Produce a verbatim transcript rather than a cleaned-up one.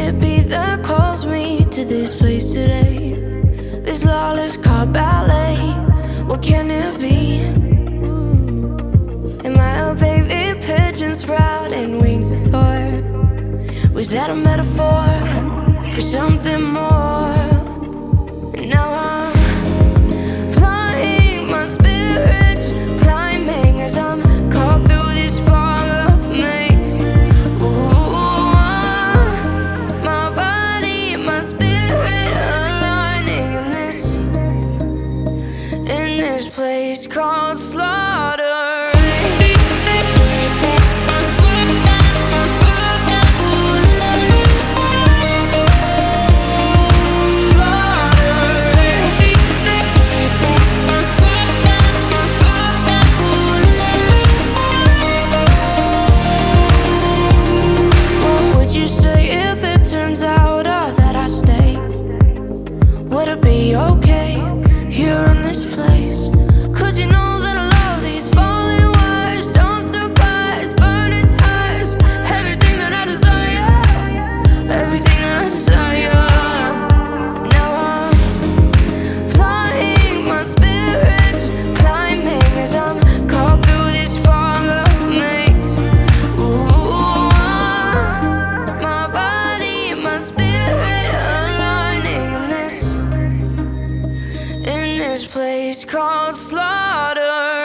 it be that calls me to this place today? This lawless car ballet, what can it be? Am I a baby pigeon sprouting wings to soar? Was that a metaphor for something more? And now I'm flying, my spirit's climbing as I'm caught through this fog of maze. Ooh, my body, my spirit aligning in this, in this place called slaughter. Would it be okay here in this place? Cause you know that I love these falling wires, dumpster fires, burning tires, everything that I desire, everything that I desire. Now I'm flying, my spirit's climbing as I'm caught through this fog of maze. Ooh, my body, my spirit aligning in this, in this place called slaughter.